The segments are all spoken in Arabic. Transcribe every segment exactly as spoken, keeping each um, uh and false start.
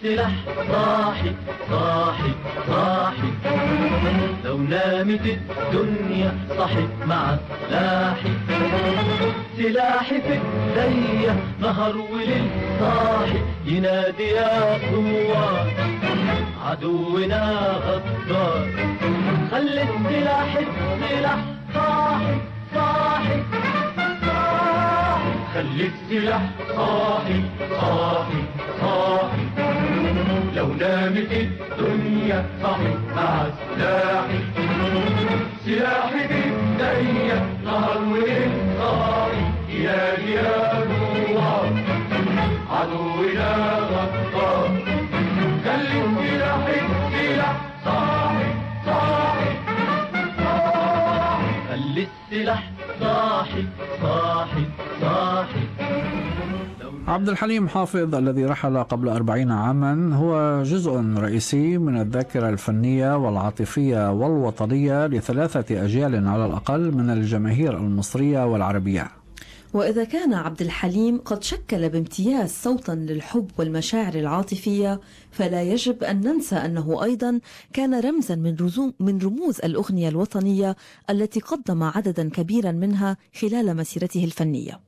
السلاح صاحي صاحي صاحي، لو نامت الدنيا صحت مع سلاحي. سلاحي في ايديا نهار وليل صاحي، ينادي يا ثوار عدونا غدار. خلي السلاح السلاح صاحي صاحي صاحي، خلي السلاح صاحي صاحي صاحي، لو نامت الدنيا صحت مع سلاحي. سلاحي بإيديا نهار وليل صاحي، ينادي يا ثوار عدونا غدار. خلي السلاح السلاح صاحي صاحي صاحي، خلي السلاح صاحي صاحي صاحي. عبد الحليم حافظ الذي رحل قبل أربعين عاما هو جزء رئيسي من الذاكرة الفنية والعاطفية والوطنية لثلاثة أجيال على الأقل من الجماهير المصرية والعربية. وإذا كان عبد الحليم قد شكل بامتياز صوتا للحب والمشاعر العاطفية، فلا يجب أن ننسى أنه أيضا كان رمزا من, من رموز الأغنية الوطنية التي قدم عددا كبيرا منها خلال مسيرته الفنية.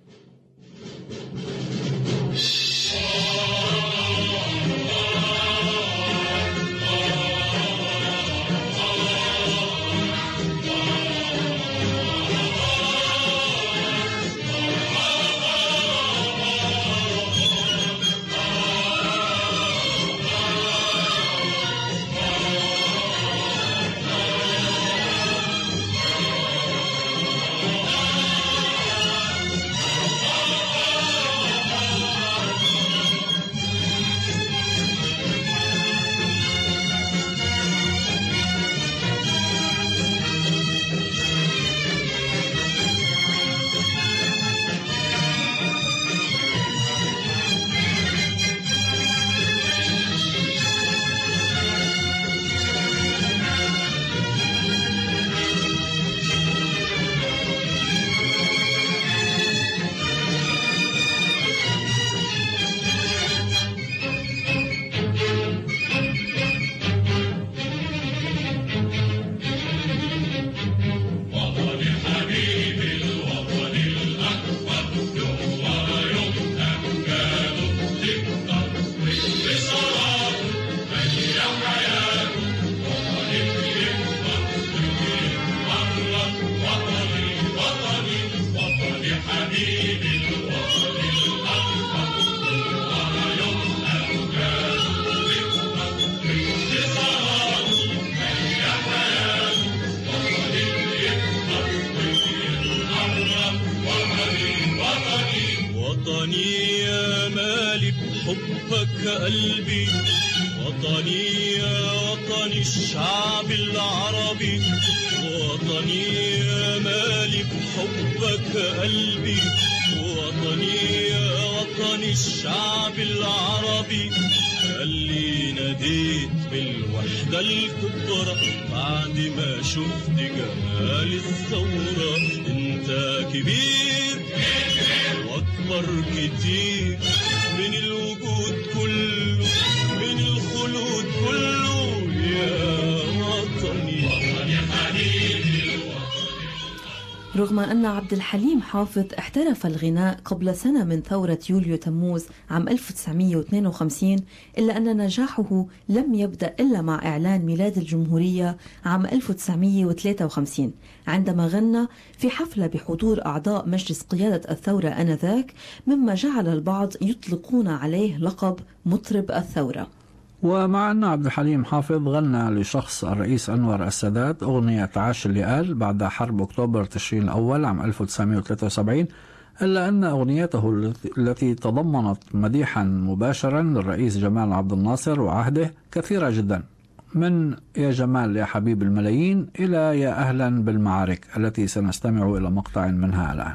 قلبي وطني يا وطني الشعب العربي، وطني يا مالي بحبك قلبي، وطني يا وطني الشعب العربي. اللي ناديت بالوحدة الكبرى بعد ما شفت جمال الثورة. انت كبير واكبر كتير من الوجود كله، من الخلود كله يا وطني، وطني حبيبي الوطني. رغم أن عبد الحليم حافظ احترف الغناء قبل سنة من ثورة يوليو تموز عام ألف وتسعمئة واثنين وخمسين، إلا أن نجاحه لم يبدأ إلا مع إعلان ميلاد الجمهورية عام ألف وتسعمئة وثلاثة وخمسين، عندما غنى في حفلة بحضور أعضاء مجلس قيادة الثورة آنذاك، مما جعل البعض يطلقون عليه لقب مطرب الثورة. ومع أن عبد الحليم حافظ غنى لشخص الرئيس أنور السادات أغنية عاش اللي قال بعد حرب أكتوبر تشرين الأول عام ألف وتسعمئة وثلاثة وسبعين، إلا أن أغنيته التي تضمنت مديحا مباشرا للرئيس جمال عبد الناصر وعهده كثيرة جدا، من يا جمال يا حبيب الملايين إلى يا أهلا بالمعارك، التي سنستمع إلى مقطع منها الآن.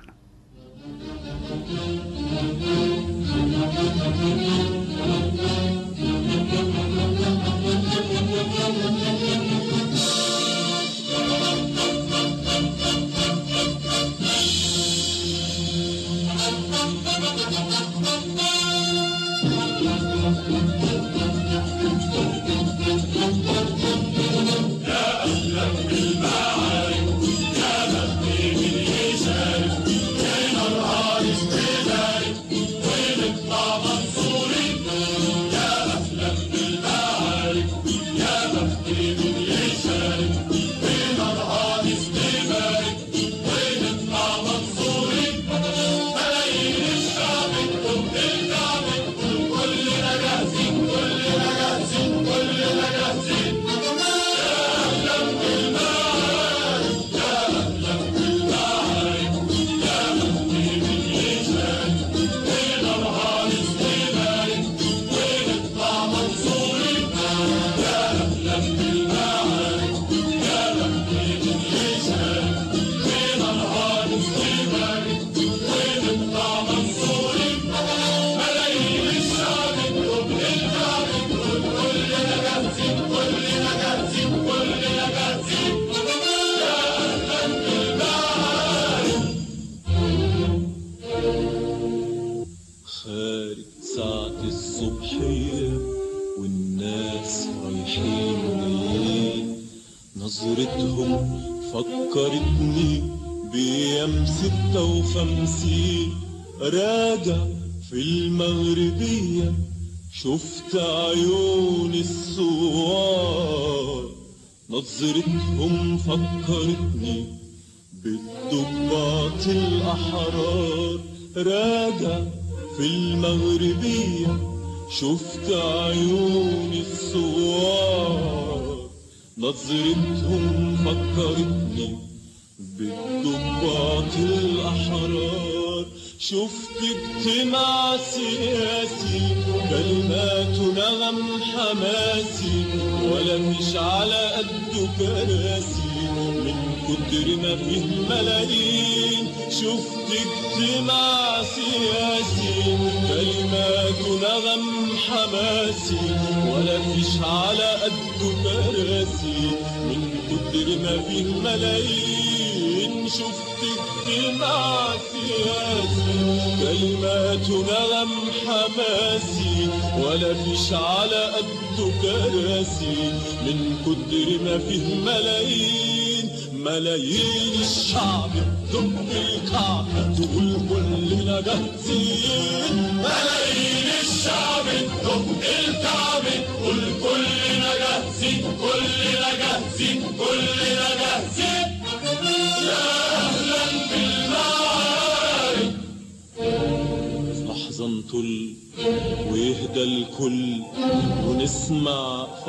حين نظرتهم فكرتني بأيام ستة وخمسين راجع في المغربية شفت عيون الثوار نظرتهم فكرتني بالضباط الأحرار راجع في المغربية شفت عيون الثوار نظرتهم فكرتني بالضباط الأحرار شفت اجتماع سياسي كلمات نغم حماسي ولا مش على قد كراسي من كتر ما فيه ملايين شفت اجتماع سياسي كلمات نغم حماسي ولا فيش على قد كراسي من كتر ما فيه ملايين شفت اجتماع سياسي كلمات نغم حماسي ولا فيش على قد كراسي من كتر ما فيه ملايين ملايين الشعب تدق الكعبة تقول كلنا جاهزين ملايين الشعب تدق الكعبة تقول كلنا جاهزين كلنا جاهزين كلنا جاهزين يا أهلا بالمعارك في لحظة نطل ويهدى الكل ونسمع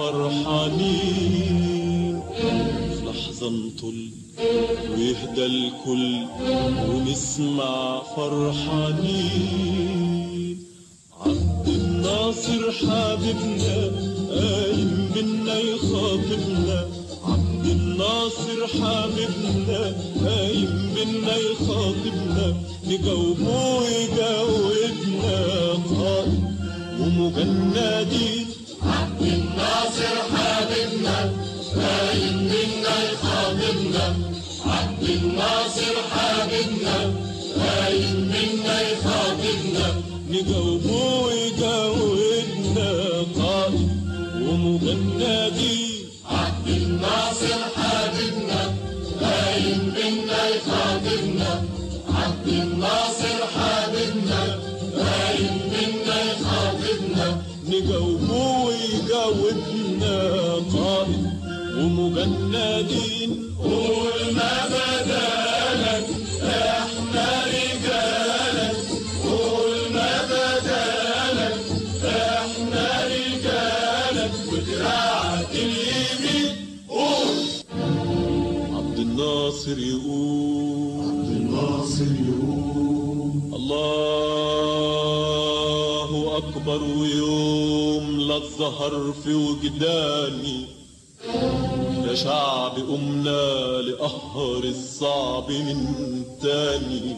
فرحانين في لحظة نطل ويهدى الكل ونسمع فرحانين عبد الناصر حبيبنا قايم بينا يخاطبنا عبد الناصر حبيبنا قايم بينا يخاطبنا نجاوبه ويجاوبنا قائد ومجندين عبد الناصر حبيبنا قايم بينا يخاطبنا عبد الناصر حبيبنا قايم بينا يخاطبنا نجاوبه ويجاوبنا قائد ومجندين عبد الناصر حبيبنا قايم بينا يخاطبنا عبد الناصر حبيبنا قايم بينا يخاطبنا نجاوبه ويجاوبنا قائد ومجندين قول ما بدالك احنا رجالك قول ما بدالك احنا رجالك ودراعك اليمين قول عبد الناصر يقول عبد الناصر يقول الله أكبر ويوم لا الظهر في وجداني يا شعب قمنا لقهر الصعب من تاني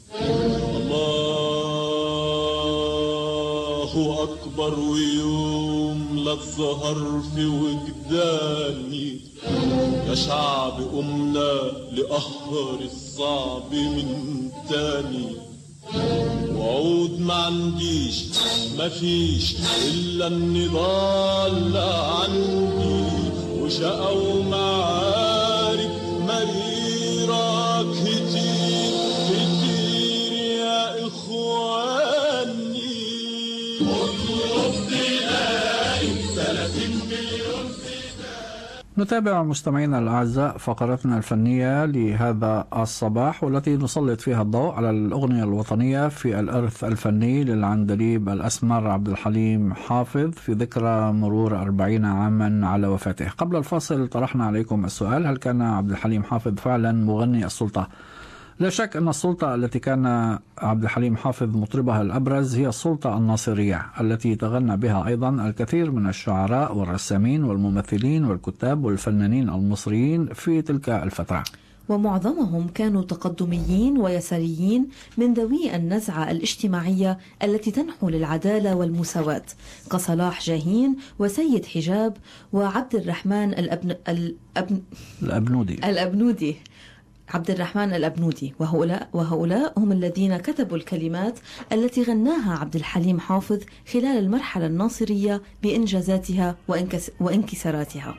الله أكبر ويوم لا الظهر في وجداني يا شعب قمنا لقهر الصعب من تاني وعود ما عنديش مفيش إلا النضال عندي وشقى ومعارك مريرة كتير كتير يا إخواني اطلب تلاقي ثلاثين مليون نتابع مستمعينا الأعزاء فقرتنا الفنية لهذا الصباح والتي نسلط فيها الضوء على الأغنية الوطنية في الإرث الفني للعندليب الأسمر عبد الحليم حافظ في ذكرى مرور أربعين عاما على وفاته. قبل الفاصل طرحنا عليكم السؤال: هل كان عبد الحليم حافظ فعلا مغني السلطة؟ لا شك أن السلطة التي كان عبد الحليم حافظ مطربها الأبرز هي السلطة الناصرية التي تغنى بها أيضا الكثير من الشعراء والرسامين والممثلين والكتاب والفنانين المصريين في تلك الفترة، ومعظمهم كانوا تقدميين ويساريين من ذوي النزعة الاجتماعية التي تنحو للعدالة والمساواة كصلاح جاهين وسيد حجاب وعبد الرحمن الأبن... الأبن... الأبنودي الأبنودي عبد الرحمن الأبنودي، وهؤلاء, وهؤلاء هم الذين كتبوا الكلمات التي غناها عبد الحليم حافظ خلال المرحلة الناصرية بإنجازاتها وإنكس وانكساراتها.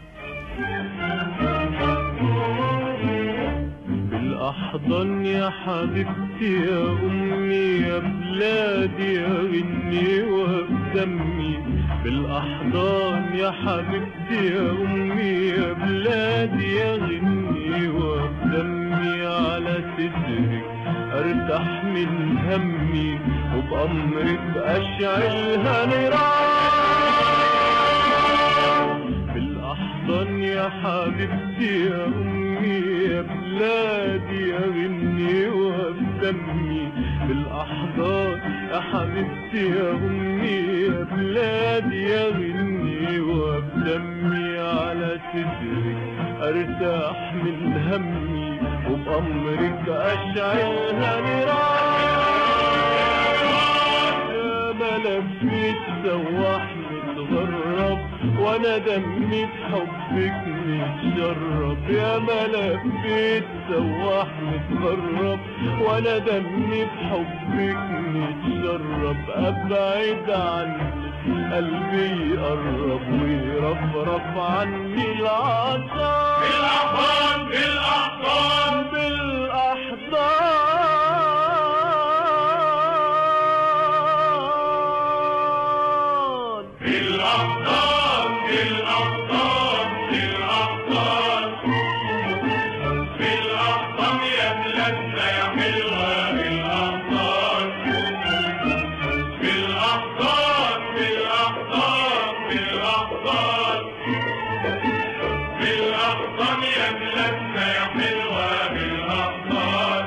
بالأحضان يا حبيبتي يا أمي يا بلادي أغني وبدمي، بالأحضان يا حبيبتي يا أمي يا بلادي أغني وبدمي، على صدرك أرتاح من همي وبأمرك أشعلها نيران. بالأحضان يا حبيبتي يا أمي يا بلادي أغني وبدمي، بالأحضان يا حبيبتي يا أمي يا بلادي أغني وبدمي، على صدرك أرتاح من همي وبأمرك أشعلها نيران. يا ما لفيت سواح متغرب وانا دمي في حبك متشرب، يا ما لفيت سواح متغرب وانا دمي في حبك متشرب، ابعد عني قلبي يقرب ويرفرف عني العطار. بالأحضان بالأحضان بالأحضان بالأحضان بالأحضان بالأحضان بالأحضان يا بلادنا يا حلوة بالأحضان بالأحضان بالأحضان بالأحضان بالأحضان يا بلادنا يا حلوة بالأحضان.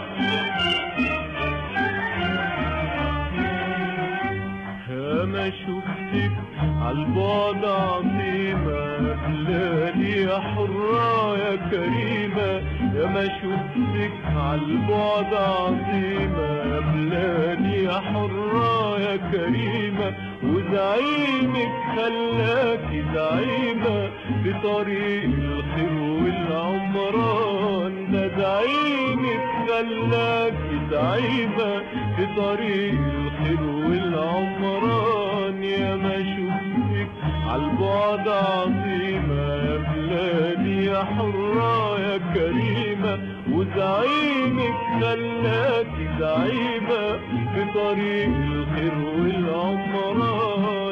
يا ما شفتك عالبعد عظيمة بلادي يا حرة يا كريمة، يا ما شفتك عالبعد عظيمة بلادي يا حرة يا كريمة، وزعيمك خلاكي زعيمة بطريق الخير والعمران، ده زعيمك خلاكي زعيمة بطريق الخير والعمران. يا ما شفتك عالبعد عظيمة يا بلادي يا حرة يا كريمة، وزعيمك خلاكي زعيمة بطريق الخير والعمران.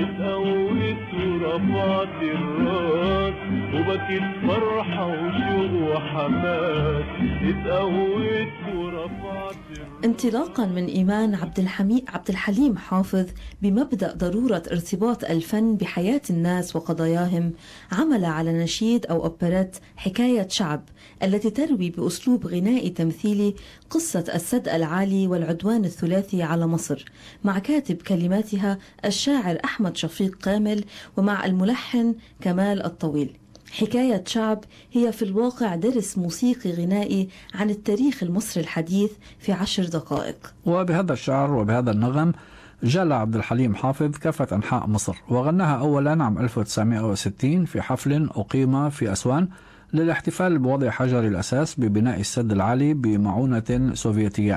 اتقويت ورفعت الراس وبكيت فرحة وشوق وحماس، اتقويت ورفعت الراس. انطلاقا من إيمان عبد الحميد عبد الحليم حافظ بمبدأ ضرورة ارتباط الفن بحياة الناس وقضاياهم، عمل على نشيد أو أوبريت حكاية شعب التي تروي بأسلوب غنائي تمثيلي قصة السد العالي والعدوان الثلاثي على مصر، مع كاتب كلماتها الشاعر أحمد شفيق كامل ومع الملحن كمال الطويل. حكاية شعب هي في الواقع درس موسيقي غنائي عن التاريخ المصري الحديث في عشر دقائق. وبهذا الشعر وبهذا النغم جلى عبد الحليم حافظ كافة أنحاء مصر، وغناها أولا عام ألف وتسعمائة وستين في حفل أقيم في أسوان للاحتفال بوضع حجر الأساس ببناء السد العالي بمعونة سوفيتية،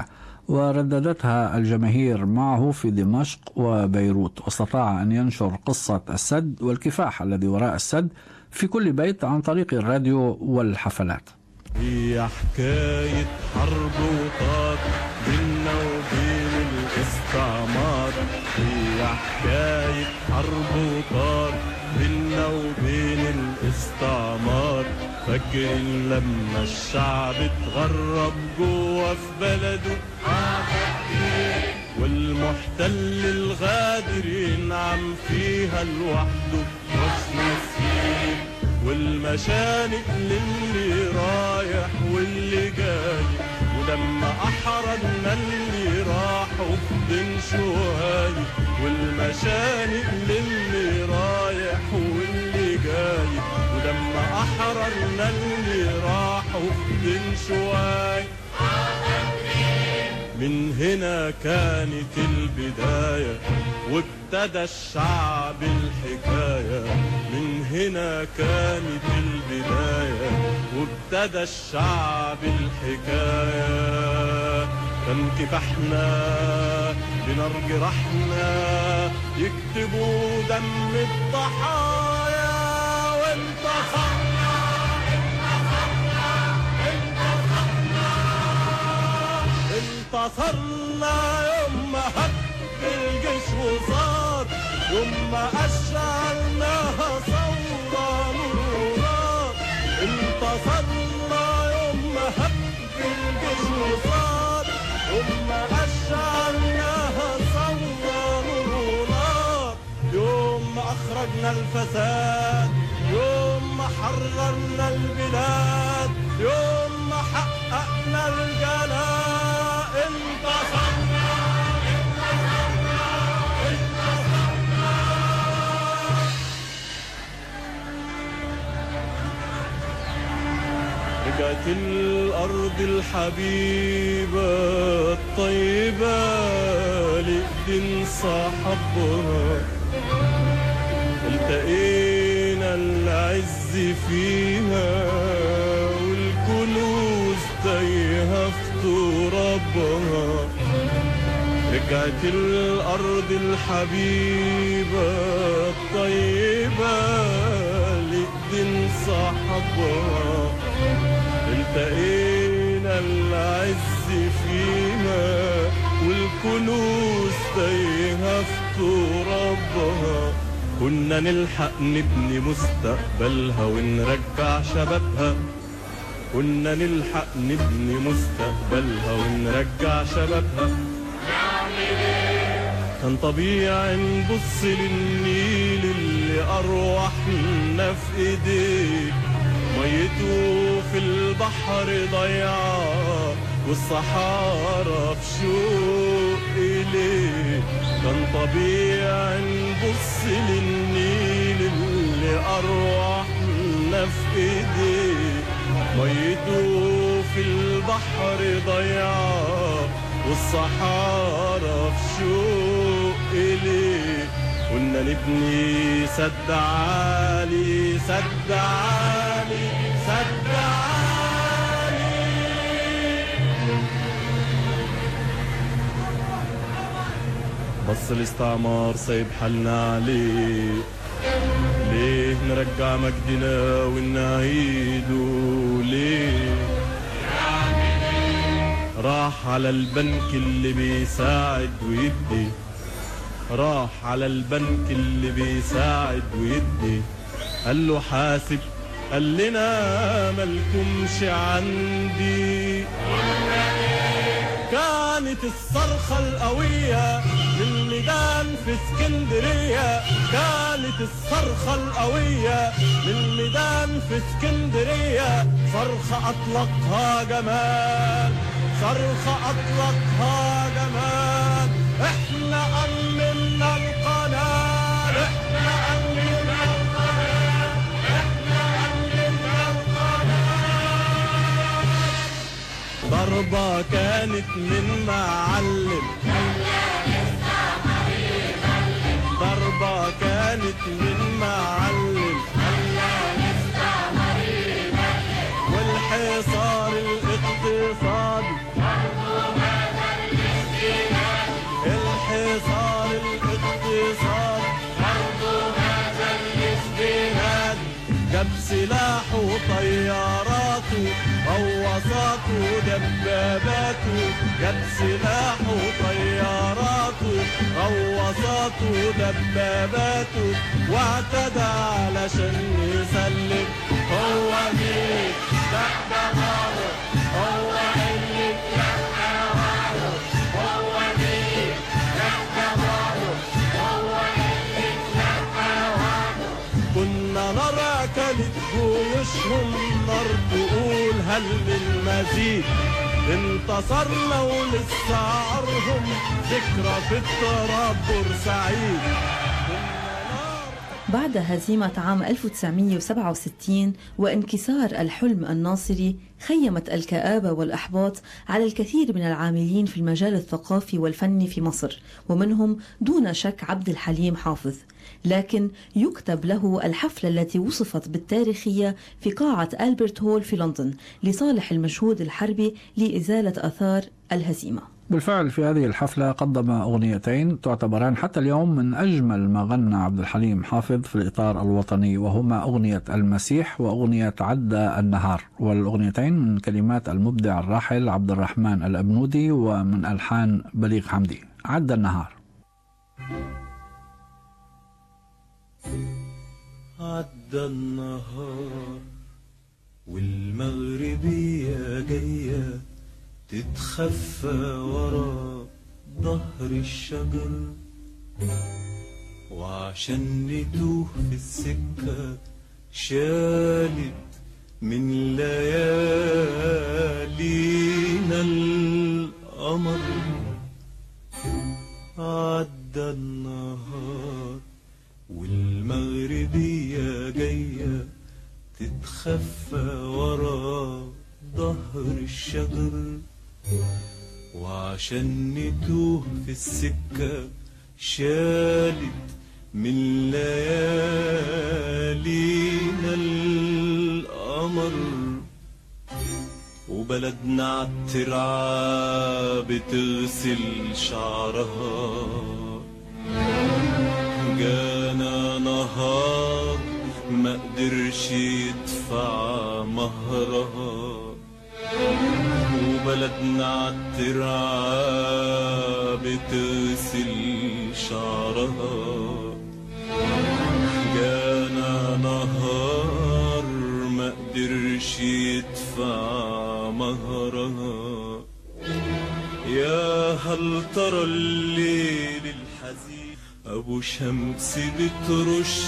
ورددتها الجماهير معه في دمشق وبيروت، واستطاع أن ينشر قصة السد والكفاح الذي وراء السد في كل بيت عن طريق الراديو والحفلات. هي حكاية حرب وطار بينا وبين الاستعمار، هي حكاية حرب وطار بينا وبين الاستعمار، فاكرين لما الشعب اتغرب جوا في بلده والمحتل الغادر ينعم فيها لوحده مش نسيب، والمشانق للي رايح واللي جاي، ولما أحرجنا اللي راحوا في دين شوهاي، والمشانق للي رايح واللي جاي، ولما أحرجنا اللي راحوا في دين شوهاي. من هنا كانت البداية وابتدى الشعب الحكاية، من هنا كانت البداية وابتدى الشعب الحكاية. كان كفاحنا بنار جراحنا يكتبوا دم الضحايا، وانتصرنا انتصرنا انتصرنا انتصرنا يوم ما هب الجيش وصار، يوم ما أشعلناها ثورة نور. انتصرنا يوم ما هب الجيش وصار، يوم ما أشعلناها ثورة نور. يوم ما أخرجنا الفساد، يوم ما حررنا البلاد، يوم ما حققنا الجلاء. انتصرنا انتصرنا انتصرنا. رجعت الأرض الحبيبة الطيبة لإيدين صاحبها، التقينا العز فيها والكنوز تايهة في ترابها. رجعت الأرض الحبيبة الطيبة لإيدين صاحبها، التقينا العز فيها والكنوز تايهة في ترابها. كنا نلحق نبني مستقبلها ونرجع شبابها، كنا نلحق نبني مستقبلها ونرجع شبابها. كان طبيعي نبص للنيل اللي أرواحنا في إيديه، ميته في البحر ضيعة والصحارى في شوق إليه. كان طبيعي نبص للنيل اللي أرواحنا في إيديه، ميته في البحر ضيعة والصحارى في شوق إليه. كنا نبني سد عالي سد عالي سد عالي. بص الاستعمار سايب حالنا عليه، ليه نرجع مجدنا ونعيده ليه؟ راح على البنك اللي بيساعد ويدي، راح على البنك اللي بيساعد ويدي، قال له حاسب، قال لنا مالكمش عندي. كانت الصرخة القوية للميدان في اسكندرية، كانت الصرخة القوية للميدان في اسكندرية. صرخة أطلقها جمال، صرخة أطلقها جمال. احنا أمننا القناة، احنا أمننا القناة، احنا أمننا القناة. ضربة كانت من معلم، ضربة كانت من معلم، والحصار الاقتصادي، الحصار الاقتصادي جاب سلاحه وطياراته غواصاته ودباباته، جاب سلاحه وطياراته غواصاته ودباباته، واعتدى علشان يسلم. هو مين؟ ده ده غلط، هو اللي اتلقى غلط. هو مين؟ ده ده غلط، هو اللي اتلقى غلط. كنا نرى كانت جيوشهم نار تقول هل من مزيد. انتصرنا ولسه عارهم ذكرى في التراب بورسعيد. بعد هزيمة عام ألف وتسعمئة وسبعة وستين وانكسار الحلم الناصري، خيمت الكآبة والإحباط على الكثير من العاملين في المجال الثقافي والفني في مصر، ومنهم دون شك عبد الحليم حافظ. لكن يكتب له الحفلة التي وصفت بالتاريخية في قاعة ألبرت هول في لندن لصالح المجهود الحربي لإزالة آثار الهزيمة. بالفعل في هذه الحفلة قدم أغنيتين تعتبران حتى اليوم من أجمل ما غنى عبد الحليم حافظ في الإطار الوطني، وهما أغنية المسيح وأغنية عدى النهار، والأغنيتين من كلمات المبدع الراحل عبد الرحمن الأبنودي ومن ألحان بليغ حمدي. عدى النهار. عدى النهار والمغربية جاية تتخفى ورا ظهر الشجر، وعشان نتوه في السكة شالت من ليالينا القمر. عدى النهار والمغربية جاية تتخفى ورا ظهر الشجر، وعشان نتوه في السكة شالت من ليالينا القمر. وبلدنا عالترعة بتغسل شعرها، جانا نهار ما قدرش يدفع مهرها. وبلدنا عالترعة بتغسل شعرها، جانا نهار ما قدرش يدفع مهرها. يا هل ترى الليل الحزين أبو شمس بترش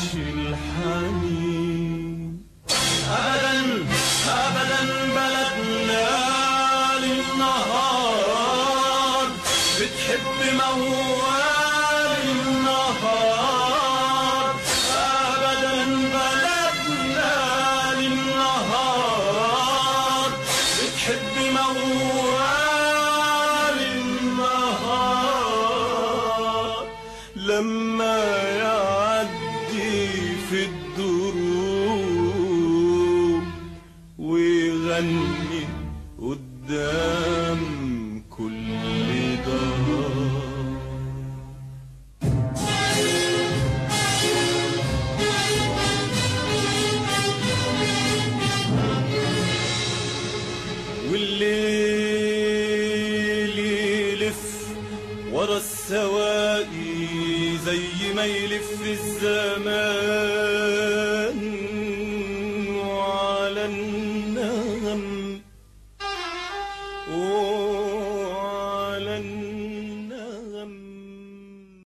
الحنين. أبدا أبدا بلدنا للنهار بتحب موال النهار. أبدا بلدنا للنهار بتحب موال النهار. لما يعدي في الدروب ويغني قدام كل دار. والليل يلف ورا السواقي زي ما يلف الزمان.